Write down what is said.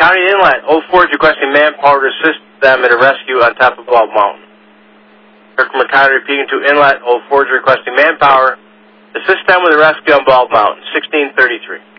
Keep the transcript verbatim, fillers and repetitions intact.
County Inlet, Old Forge requesting manpower to assist them in a rescue on top of Bald Mountain. Kirkland County repeating to Inlet, Old Forge requesting manpower to assist them with a rescue on Bald Mountain, sixteen thirty-three.